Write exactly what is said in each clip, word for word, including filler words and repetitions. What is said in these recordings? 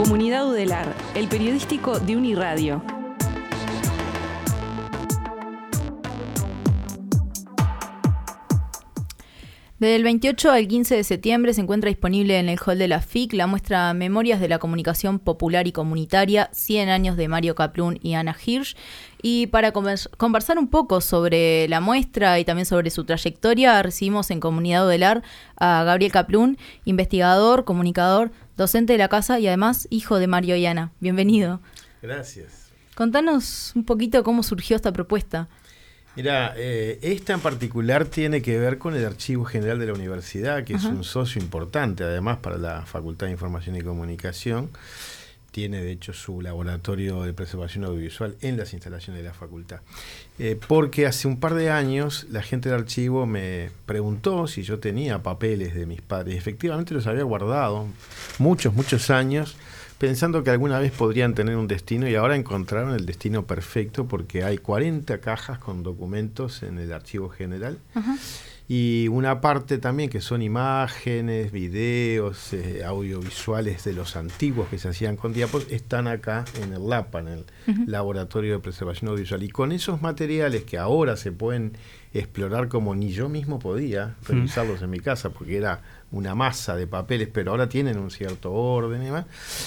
Comunidad Udelar, el periodístico de Uniradio. Del veintiocho al quince de septiembre se encuentra disponible en el hall de la F I C la muestra Memorias de la Comunicación Popular y Comunitaria, cien años de Mario Kaplún y Ana Hirsch. Y para conversar un poco sobre la muestra y también sobre su trayectoria, recibimos en Comunidad Udelar a Gabriel Kaplún, investigador, comunicador, docente de la casa y además hijo de Mario y Ana. Bienvenido. Gracias. Contanos un poquito cómo surgió esta propuesta. Mira, eh, esta en particular tiene que ver con el Archivo General de la Universidad, que Ajá. es un socio importante, además, para la Facultad de Información y Comunicación. Tiene, de hecho, su laboratorio de preservación audiovisual en las instalaciones de la facultad. Eh, porque hace un par de años la gente del archivo me preguntó si yo tenía papeles de mis padres. Efectivamente los había guardado muchos, muchos años, pensando que alguna vez podrían tener un destino, y ahora encontraron el destino perfecto porque hay cuarenta cajas con documentos en el Archivo General. Ajá. Y una parte también que son imágenes, videos, eh, audiovisuales de los antiguos que se hacían con diapos, están acá en el LAPA, en el uh-huh. Laboratorio de Preservación Audiovisual. Y con esos materiales que ahora se pueden explorar como ni yo mismo podía revisarlos uh-huh. en mi casa, porque era una masa de papeles, pero ahora tienen un cierto orden y demás.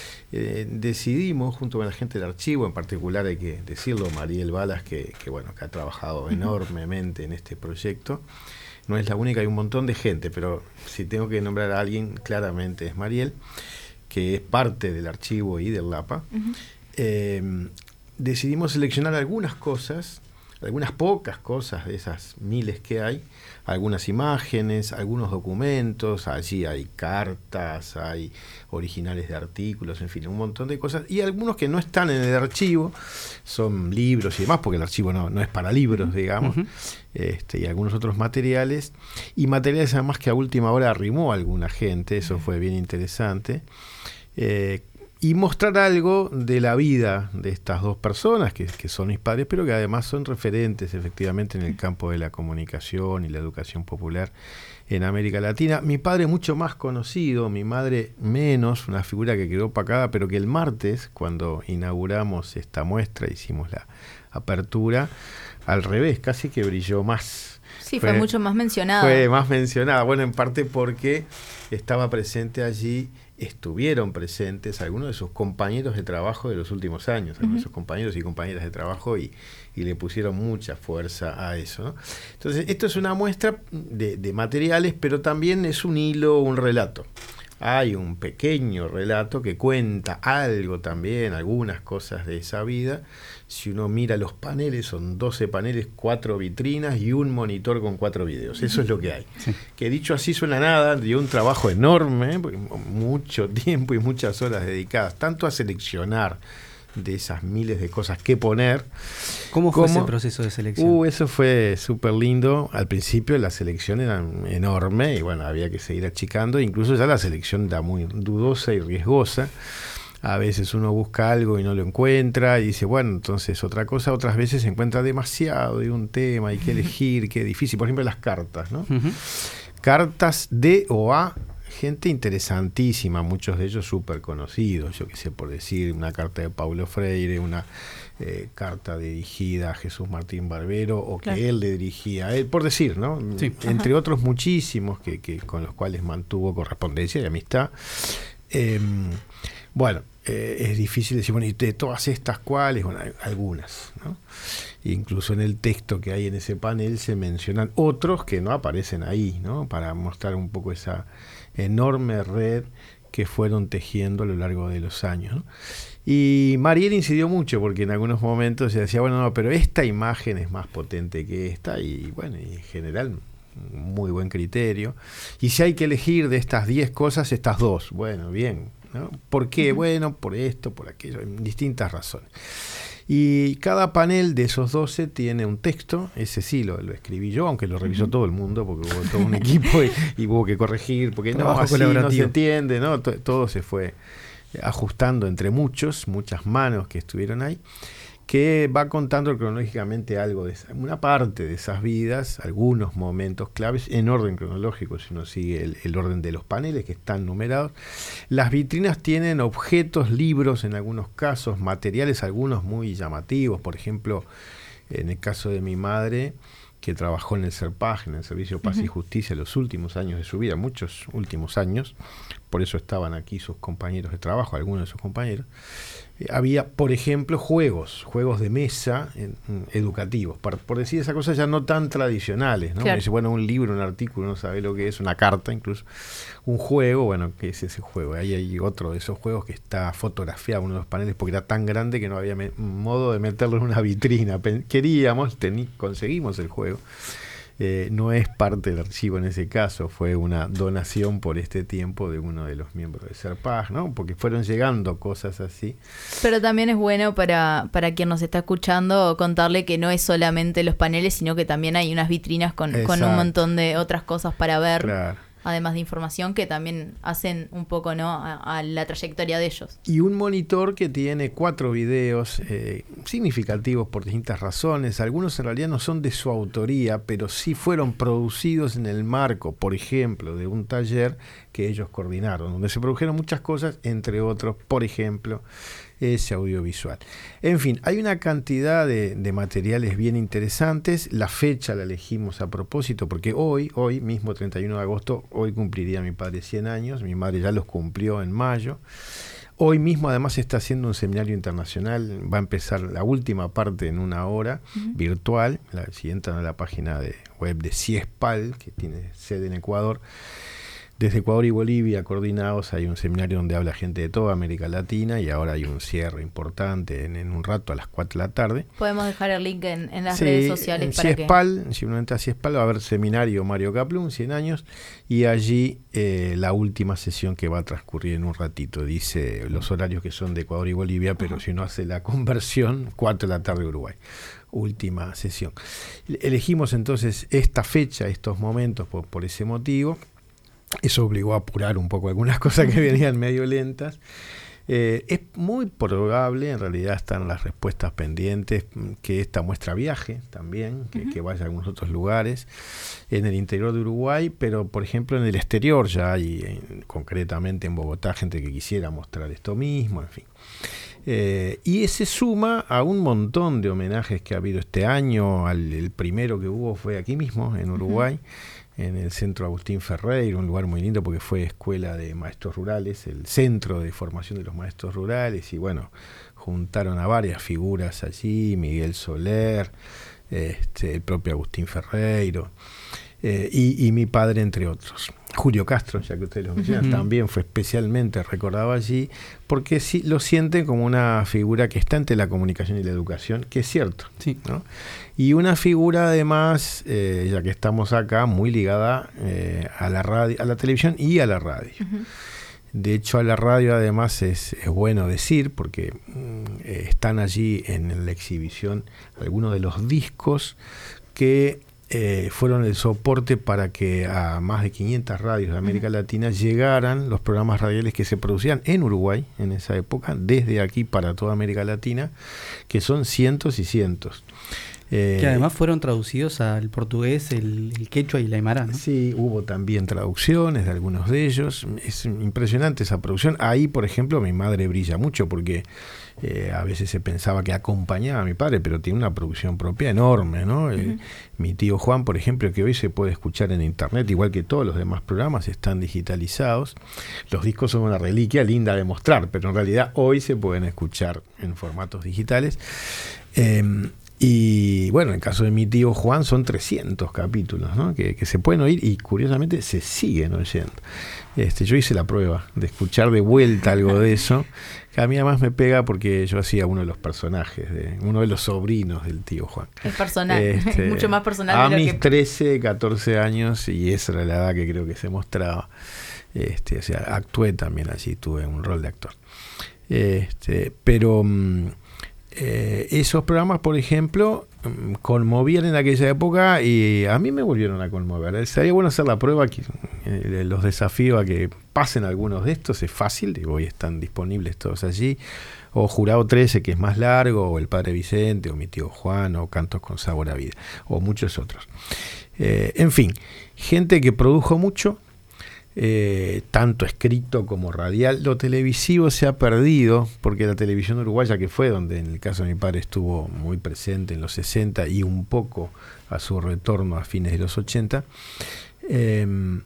Eh, decidimos, junto con la gente del archivo, en particular hay que decirlo, Mariel Balas, que, que, bueno, que ha trabajado uh-huh. enormemente en este proyecto. No es la única, hay un montón de gente, pero si tengo que nombrar a alguien, claramente es Mariel, que es parte del archivo y del LAPA. Uh-huh. Eh, decidimos seleccionar algunas cosas, algunas pocas cosas de esas miles que hay, algunas imágenes, algunos documentos, allí hay cartas, hay originales de artículos, en fin, un montón de cosas, y algunos que no están en el archivo, son libros y demás, porque el archivo no, no es para libros, digamos, uh-huh. este, y algunos otros materiales, y materiales además que a última hora arrimó alguna gente, eso fue bien interesante, eh, y mostrar algo de la vida de estas dos personas, que, que son mis padres, pero que además son referentes efectivamente en el campo de la comunicación y la educación popular en América Latina. Mi padre mucho más conocido, mi madre menos, una figura que quedó opacada, pero que el martes, cuando inauguramos esta muestra, hicimos la apertura, al revés, casi que brilló más. Sí, fue, fue mucho más mencionada. Fue más mencionada, bueno, en parte porque estaba presente allí, estuvieron presentes algunos de sus compañeros de trabajo de los últimos años, algunos uh-huh. de sus compañeros y compañeras de trabajo, y, y le pusieron mucha fuerza a eso, ¿no? Entonces, esto es una muestra de, de materiales, pero también es un hilo, un relato. Hay un pequeño relato que cuenta algo también, algunas cosas de esa vida. Si uno mira los paneles, son doce paneles, cuatro vitrinas y un monitor con cuatro videos. Eso es lo que hay. Sí. Que dicho así suena nada, dio un trabajo enorme, mucho tiempo y muchas horas dedicadas, tanto a seleccionar de esas miles de cosas que poner. ¿Cómo fue ese proceso de selección? Uh, eso fue súper lindo. Al principio la selección era enorme y bueno, había que seguir achicando. Incluso ya la selección era muy dudosa y riesgosa. A veces uno busca algo y no lo encuentra y dice, bueno, entonces otra cosa. Otras veces se encuentra demasiado de un tema, hay que elegir, qué difícil. Por ejemplo, las cartas, ¿no? Uh-huh. Cartas de o a gente interesantísima, muchos de ellos súper conocidos, yo qué sé, por decir, una carta de Paulo Freire, una eh, carta dirigida a Jesús Martín Barbero, o que claro. él le dirigía a él, por decir, ¿no? Sí. Entre Ajá. otros muchísimos que, que con los cuales mantuvo correspondencia y amistad. Eh, bueno, eh, es difícil decir, bueno, y de todas estas cuáles, bueno, algunas, ¿no? Incluso en el texto que hay en ese panel se mencionan otros que no aparecen ahí, ¿no? Para mostrar un poco esa enorme red que fueron tejiendo a lo largo de los años, ¿no? Y Mariel incidió mucho porque en algunos momentos se decía, bueno, no, pero esta imagen es más potente que esta, y bueno, y en general muy buen criterio. Y si hay que elegir de estas diez cosas, estas dos, bueno, bien, ¿no? ¿Por qué? Uh-huh. Bueno, por esto, por aquello, en distintas razones. Y cada panel de esos doce tiene un texto, ese sí lo, lo escribí yo, aunque lo revisó todo el mundo, porque hubo todo un equipo y, y hubo que corregir, porque no, así no se entiende, ¿no? Todo se fue ajustando entre muchos, muchas manos que estuvieron ahí, que va contando cronológicamente algo de esa, una parte de esas vidas, algunos momentos claves en orden cronológico, si uno sigue el, el orden de los paneles que están numerados. Las vitrinas tienen objetos, libros en algunos casos, materiales, algunos muy llamativos. Por ejemplo, en el caso de mi madre, que trabajó en el SERPAJ, en el Servicio de Paz uh-huh. y Justicia, los últimos años de su vida, muchos últimos años, por eso estaban aquí sus compañeros de trabajo, algunos de sus compañeros. Eh, había, por ejemplo, juegos, juegos de mesa en, en, educativos, por, por decir esas cosas ya no tan tradicionales, ¿no? Claro. Dice, bueno, un libro, un artículo, no sabe lo que es, una carta incluso, un juego, bueno, ¿qué es ese juego? Ahí hay otro de esos juegos que está fotografiado, uno de los paneles, porque era tan grande que no había me- modo de meterlo en una vitrina. Pen- queríamos, tení, conseguimos el juego. Eh, no es parte del archivo en ese caso, fue una donación por este tiempo de uno de los miembros de SERPAJ, ¿no? Porque fueron llegando cosas así. Pero también es bueno para, para quien nos está escuchando contarle que no es solamente los paneles, sino que también hay unas vitrinas con, con un montón de otras cosas para ver. Claro. Además de información que también hacen un poco, ¿no?, a, a la trayectoria de ellos. Y un monitor que tiene cuatro videos eh, significativos por distintas razones. Algunos en realidad no son de su autoría, pero sí fueron producidos en el marco, por ejemplo, de un taller que ellos coordinaron, donde se produjeron muchas cosas, entre otros, por ejemplo, ese audiovisual. En fin, hay una cantidad de, de materiales bien interesantes. La fecha la elegimos a propósito porque hoy, hoy mismo treinta y uno de agosto, hoy cumpliría mi padre cien años, mi madre ya los cumplió en mayo. Hoy mismo además se está haciendo un seminario internacional, va a empezar la última parte en una hora, uh-huh. virtual. La, si entran a la página de web de CIESPAL, que tiene sede en Ecuador, desde Ecuador y Bolivia coordinados, hay un seminario donde habla gente de toda América Latina y ahora hay un cierre importante en, en un rato a las cuatro de la tarde. Podemos dejar el link en, en las sí, redes sociales en para CIESPAL, que... si uno entra a CIESPAL va a haber seminario Mario Kaplun, cien años, y allí eh, la última sesión que va a transcurrir en un ratito. Dice los horarios que son de Ecuador y Bolivia, pero uh-huh. si uno hace la conversión, cuatro de la tarde Uruguay. Última sesión. Elegimos entonces esta fecha, estos momentos por, por ese motivo. Eso obligó a apurar un poco algunas cosas que venían medio lentas. Eh, es muy probable, en realidad están las respuestas pendientes, que esta muestra viaje también, que, uh-huh. que vaya a algunos otros lugares en el interior de Uruguay, pero por ejemplo en el exterior ya hay, en, concretamente en Bogotá, gente que quisiera mostrar esto mismo, en fin. Eh, y se suma a un montón de homenajes que ha habido este año. Al, el primero que hubo fue aquí mismo, en Uruguay, uh-huh. en el Centro Agustín Ferreira, un lugar muy lindo porque fue escuela de maestros rurales, el centro de formación de los maestros rurales, y bueno, juntaron a varias figuras allí, Miguel Soler, este, el propio Agustín Ferreiro, eh, y, y mi padre, entre otros. Julio Castro, ya que ustedes lo mencionan, uh-huh. también fue especialmente recordado allí, porque sí lo sienten como una figura que está entre la comunicación y la educación, que es cierto, sí. ¿no? Y una figura además, eh, ya que estamos acá, muy ligada eh, a la radio, a la televisión y a la radio. Uh-huh. De hecho, a la radio además es, es bueno decir, porque mm, eh, están allí en la exhibición algunos de los discos que Eh, fueron el soporte para que a más de quinientas radios de América uh-huh. Latina llegaran los programas radiales que se producían en Uruguay en esa época, desde aquí para toda América Latina, que son cientos y cientos. Eh, que además fueron traducidos al portugués, el, el quechua y el aymara, ¿no? Sí, hubo también traducciones de algunos de ellos. Es impresionante esa producción. Ahí, por ejemplo, mi madre brilla mucho porque eh, a veces se pensaba que acompañaba a mi padre, pero tiene una producción propia enorme, ¿no? Uh-huh. Eh, mi tío Juan, por ejemplo, que hoy se puede escuchar en internet, igual que todos los demás programas, están digitalizados. Los discos son una reliquia linda de mostrar, pero en realidad hoy se pueden escuchar en formatos digitales. Eh, Y bueno, en el caso de mi tío Juan son trescientos capítulos, ¿no? que, que se pueden oír y curiosamente se siguen oyendo. Este, yo hice la prueba de escuchar de vuelta algo de eso, que a mí además me pega porque yo hacía uno de los personajes, de uno de los sobrinos del tío Juan. Es personal, este, es mucho más personal. A de lo mis que... trece, catorce años, y esa era la edad que creo que se mostraba. Este, o sea, actué también allí, tuve un rol de actor. Este, pero... eh, esos programas, por ejemplo, conmovían en aquella época y a mí me volvieron a conmover. Sería bueno hacer la prueba, que eh, los desafío a que pasen algunos de estos, es fácil, y hoy están disponibles todos allí, o Jurado trece, que es más largo, o El Padre Vicente, o Mi Tío Juan, o Cantos con Sabor a Vida, o muchos otros. Eh, en fin, gente que produjo mucho, Eh, tanto escrito como radial. Lo televisivo se ha perdido, porque la televisión uruguaya, que fue donde en el caso de mi padre estuvo muy presente en los sesenta y un poco a su retorno a fines de los ochenta, eh,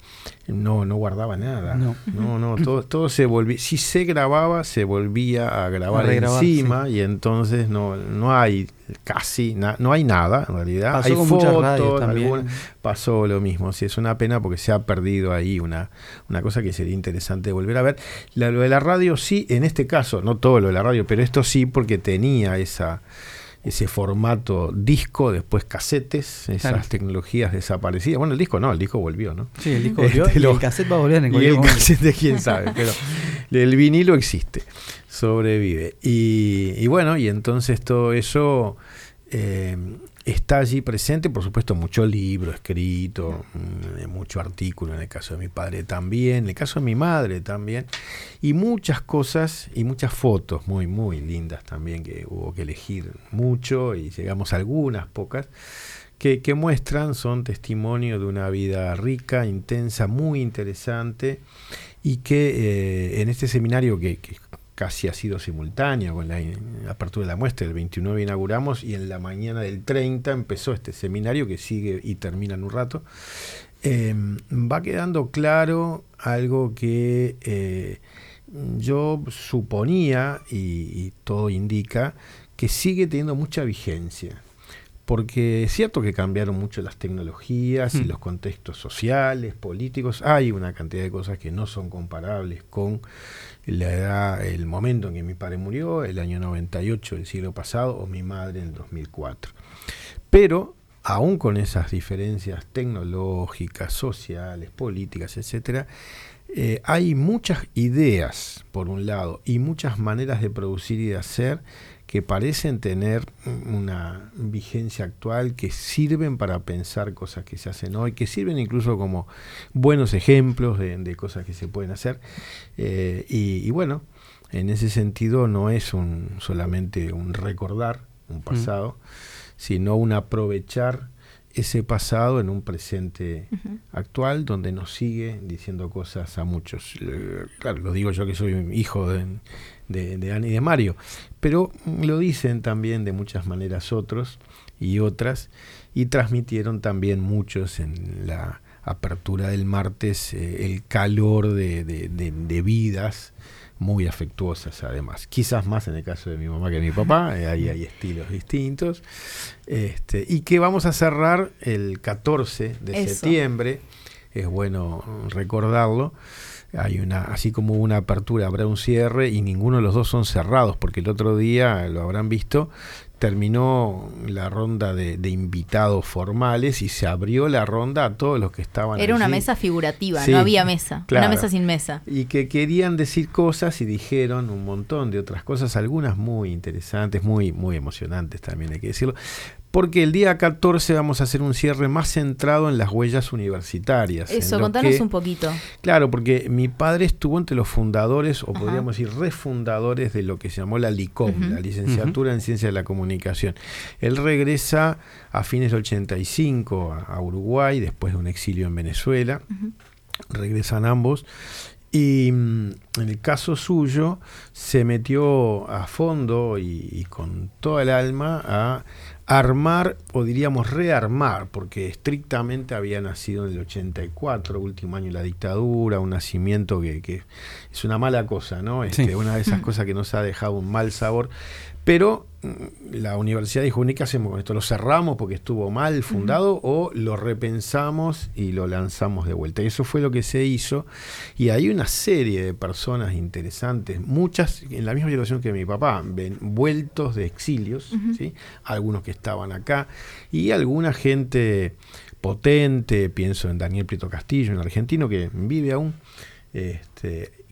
no, no guardaba nada. No, no, no todo, todo se volvía, si se grababa, se volvía a grabar a encima, sí. Y entonces no, no hay casi na, no hay nada en realidad. Pasó hay con fotos, muchas radios también. Alguna, pasó lo mismo. Sí, es una pena porque se ha perdido ahí una, una cosa que sería interesante volver a ver. La, lo de la radio sí, en este caso, no todo lo de la radio, pero esto sí, porque tenía esa ese formato disco, después casetes, esas claro. tecnologías desaparecidas. Bueno, el disco no, el disco volvió, ¿no? Sí, el disco volvió, este, y lo, el cassette va a volver en cualquier momento. Y el cassette, quién sabe, pero el vinilo existe, sobrevive. Y, y bueno, y entonces todo eso eh, está allí presente, por supuesto, mucho libro escrito, mucho artículo, en el caso de mi padre también, en el caso de mi madre también, y muchas cosas y muchas fotos muy, muy lindas también, que hubo que elegir mucho y llegamos a algunas pocas, que, que muestran, son testimonio de una vida rica, intensa, muy interesante, y que eh, en este seminario que, que casi ha sido simultáneo con la, la apertura de la muestra, el veintinueve inauguramos y en la mañana del treinta empezó este seminario que sigue y termina en un rato. Eh, va quedando claro algo que eh, yo suponía y, y todo indica que sigue teniendo mucha vigencia. Porque es cierto que cambiaron mucho las tecnologías y los contextos sociales, políticos. Hay una cantidad de cosas que no son comparables con la edad, el momento en que mi padre murió, el año noventa y ocho del siglo pasado, o mi madre en el dos mil cuatro. Pero, aún con esas diferencias tecnológicas, sociales, políticas, etcétera, eh, hay muchas ideas, por un lado, y muchas maneras de producir y de hacer que parecen tener una vigencia actual, que sirven para pensar cosas que se hacen hoy, que sirven incluso como buenos ejemplos de, de cosas que se pueden hacer. Eh, y, y bueno, en ese sentido no es un solamente un recordar un pasado, mm. sino un aprovechar ese pasado en un presente uh-huh. actual, donde nos sigue diciendo cosas a muchos. Eh, claro, lo digo yo que soy hijo de... De, de Ana y de Mario, pero lo dicen también de muchas maneras otros y otras, y transmitieron también muchos en la apertura del martes eh, el calor de, de, de, de vidas muy afectuosas, además, quizás más en el caso de mi mamá que de mi papá, eh, ahí hay estilos distintos, este, y que vamos a cerrar el catorce de Eso. septiembre, es bueno recordarlo. Hay una, así como una apertura, habrá un cierre, y ninguno de los dos son cerrados, porque el otro día, lo habrán visto, terminó la ronda de, de invitados formales y se abrió la ronda a todos los que estaban Era allí. Una mesa figurativa, sí, no había mesa, claro, una mesa sin mesa. Y que querían decir cosas y dijeron un montón de otras cosas, algunas muy interesantes, muy, muy emocionantes también hay que decirlo. Porque el día catorce vamos a hacer un cierre más centrado en las huellas universitarias. Eso, contanos que, un poquito. Claro, porque mi padre estuvo entre los fundadores, o Ajá. podríamos decir refundadores, de lo que se llamó la LICOM, uh-huh. la Licenciatura uh-huh. en Ciencia de la Comunicación. Él regresa a fines del ochenta y cinco a, a Uruguay, después de un exilio en Venezuela. Uh-huh. Regresan ambos. Y en el caso suyo se metió a fondo y, y con toda el alma a armar, o diríamos rearmar, porque estrictamente había nacido en el ochenta y cuatro, último año de la dictadura, un nacimiento que, que es una mala cosa, ¿no? Este, sí. Una de esas cosas que nos ha dejado un mal sabor. Pero la universidad dijo, ¿qué hacemos con esto? ¿Lo cerramos porque estuvo mal fundado uh-huh. o lo repensamos y lo lanzamos de vuelta? Y eso fue lo que se hizo. Y hay una serie de personas interesantes, muchas en la misma situación que mi papá, ven, vueltos de exilios, uh-huh. ¿sí? Algunos que estaban acá, y alguna gente potente, pienso en Daniel Prieto Castillo, un argentino que vive aún, este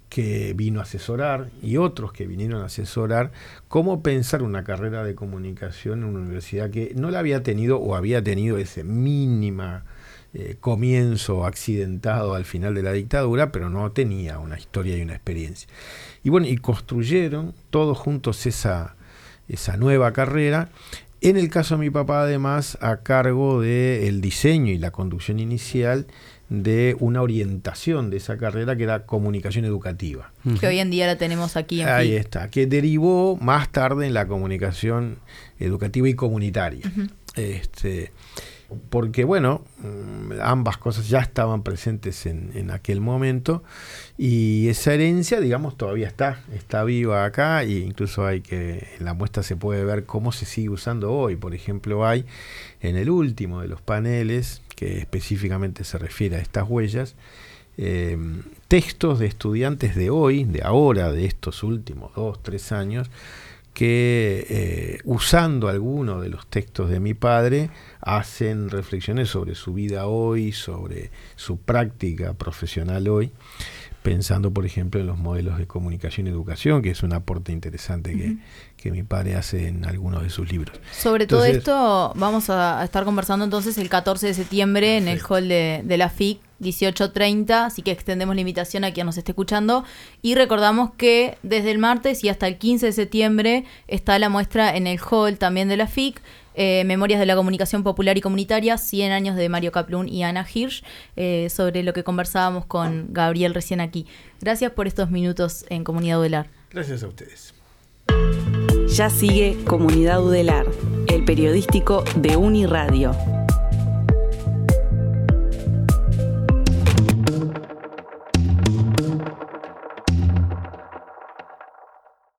que vino a asesorar y otros que vinieron a asesorar cómo pensar una carrera de comunicación en una universidad que no la había tenido o había tenido ese mínima eh, comienzo accidentado al final de la dictadura, pero no tenía una historia y una experiencia. Y bueno, y construyeron todos juntos esa, esa nueva carrera. En el caso de mi papá, además, a cargo del diseño y la conducción inicial de una orientación de esa carrera que era comunicación educativa. Que hoy en día la tenemos aquí en Ahí F I C. está, que derivó más tarde en la comunicación educativa y comunitaria. Uh-huh. Este, porque, bueno, ambas cosas ya estaban presentes en, en aquel momento y esa herencia, digamos, todavía está, está viva acá e incluso hay que, en la muestra se puede ver cómo se sigue usando hoy. Por ejemplo, hay en el último de los paneles, que específicamente se refiere a estas huellas, eh, textos de estudiantes de hoy, de ahora, de estos últimos dos, tres años, que eh, usando algunos de los textos de mi padre hacen reflexiones sobre su vida hoy, sobre su práctica profesional hoy, pensando por ejemplo en los modelos de comunicación y educación, que es un aporte interesante que, uh-huh. que mi padre hace en algunos de sus libros. Sobre entonces, todo esto vamos a estar conversando entonces el catorce de septiembre perfecto. En el hall de, de la F I C, dieciocho treinta, así que extendemos la invitación a quien nos esté escuchando y recordamos que desde el martes y hasta el quince de septiembre está la muestra en el hall también de la F I C, eh, Memorias de la Comunicación Popular y Comunitaria, cien años de Mario Kaplun y Ana Hirsch, eh, sobre lo que conversábamos con Gabriel recién aquí. Gracias por estos minutos en Comunidad Udelar. Gracias a ustedes. Ya sigue Comunidad Udelar, el periodístico de Uniradio.